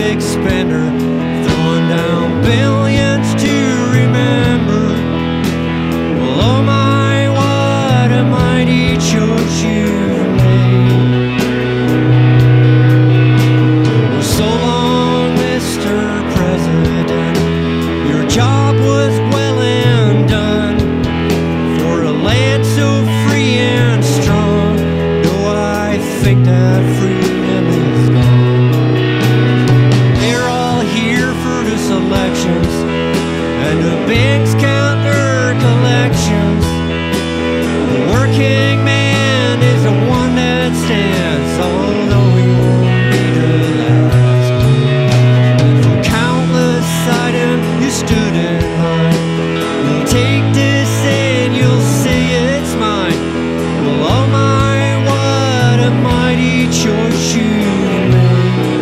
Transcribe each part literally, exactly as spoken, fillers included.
big spender, throwing down billions to remember. Well, oh my, what a mighty choice you made. Well, so long, Mister President, your job was well and done. For a land so free and strong, no, I think that freedom is gone. They're all here for this elections, and the banks count their collections. The working man is the one that stands, although he won't be the last. And for countless items you stood in line, you'll take this and you'll say it's mine. Well, oh my, what a mighty choice you made.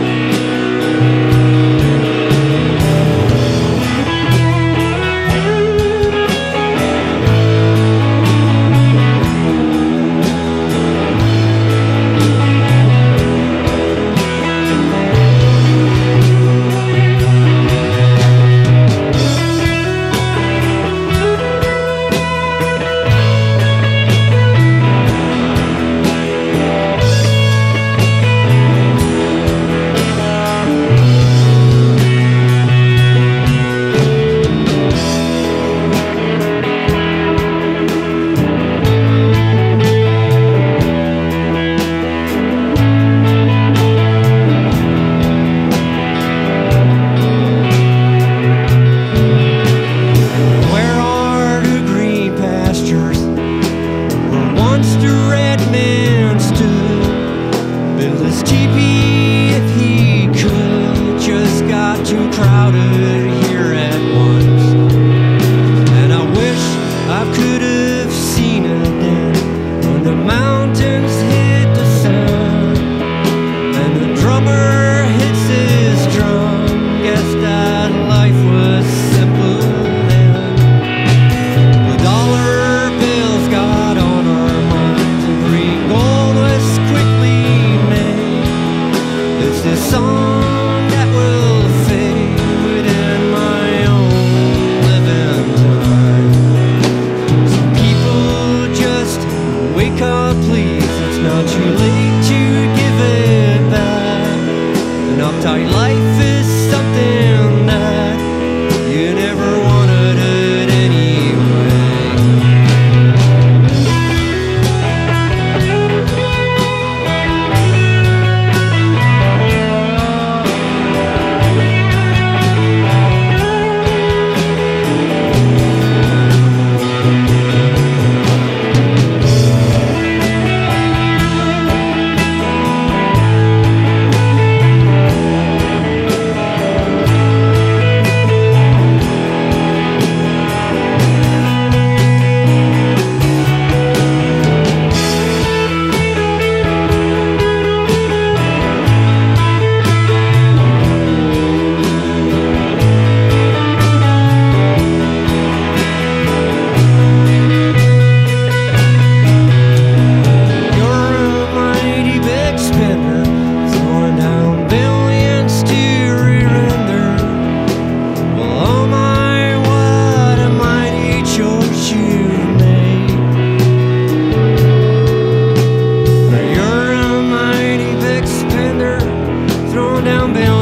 Life is something that you never wanted it anyway. Down, down.